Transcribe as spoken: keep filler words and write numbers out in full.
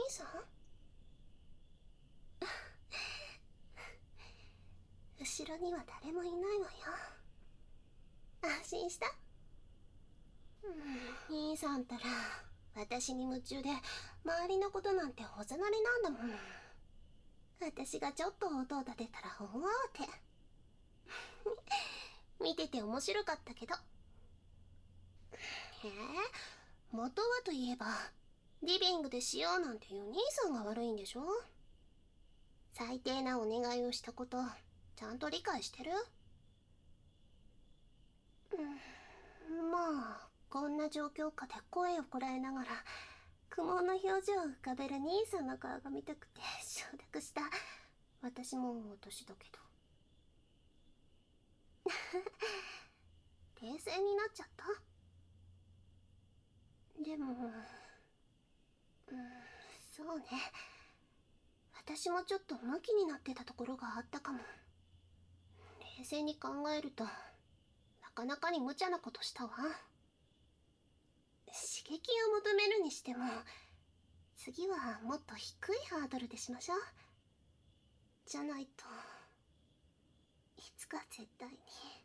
さん後ろには誰もいないわよ。安心した？うん、兄さんたら私に夢中で周りのことなんておざなりなんだもん。私がちょっと音を立てたら大慌て。見てて面白かったけど。へえ、元はといえばリビングでしようなんていう兄さんが悪いんでしょ。最低なお願いをしたことちゃんと理解してる？うん、まあこんな状況下で声をこらえながら苦悶の表情を浮かべる兄さんの顔が見たくて承諾した。私も年だけど。冷静になっちゃった？でも、うん、そうね。私もちょっとムキになってたところがあったかも。冷静に考えるとなかなかに無茶なことしたわ。刺激を求めるにしても次はもっと低いハードルでしましょう。じゃないといつか絶対に